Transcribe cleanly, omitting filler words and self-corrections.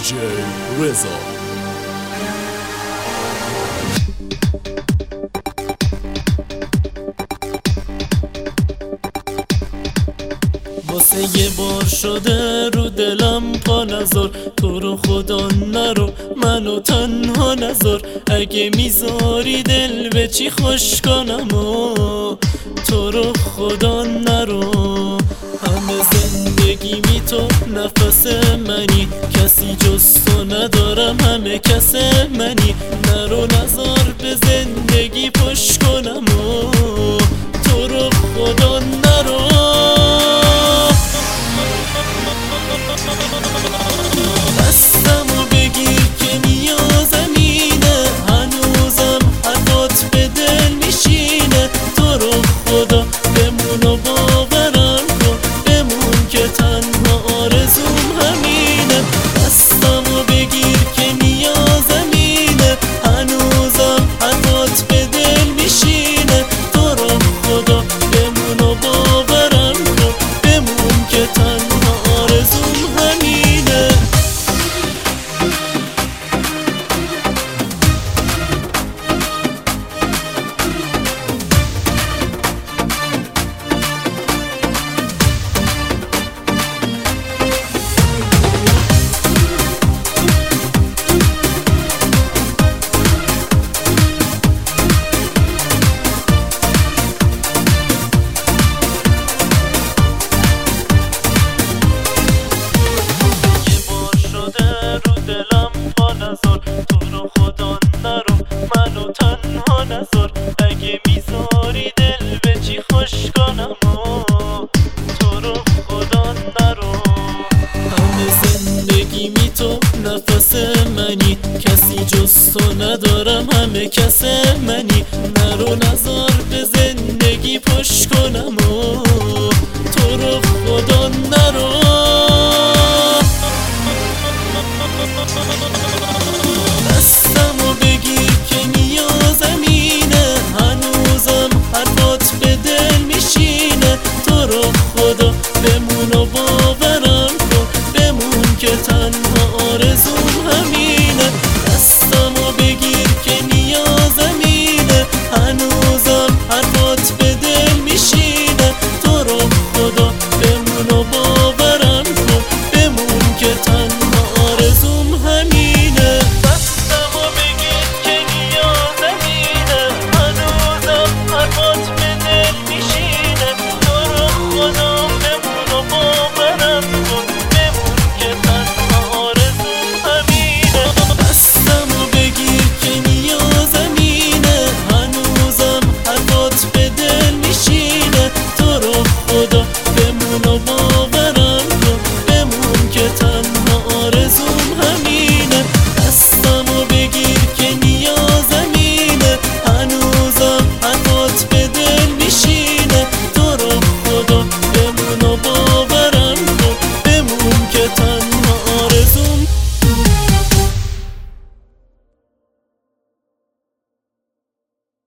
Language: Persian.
دیجی رضا. واسه یه بار شده رو دلم پا نذار، تو رو خدا نرو منو تنها نذار. اگه میذاری دل به چی خوش کنم و تو رو خدا نرو. همه زندگیمی تو نفس منی، کسی جز تو ندارم همه کس منی. نرو نذار به زندگی پشت کنم و تو رو خدا نرو. دستمو بگیر که نیازمینه، هنوزم حقات به دل میشینه. تو رو خدا بمون و باورم کن، بمون که تنها آرزوم همینه. دستمو بگیر که نیازمینه، هنوزم حقات به دل میشینه. تو رو خدا بمون و باورم کن، بمون که تنها آرزوم همینه. تو رو خدا نرو منو تنها نذار. اگه میذاری دل به چی خوش کنم و تو رو خدا نرو. همه زندگیمی تو نفس منی، کسی جز تو ندارم همه کس منی. نرو نذار به زندگی پشت کنم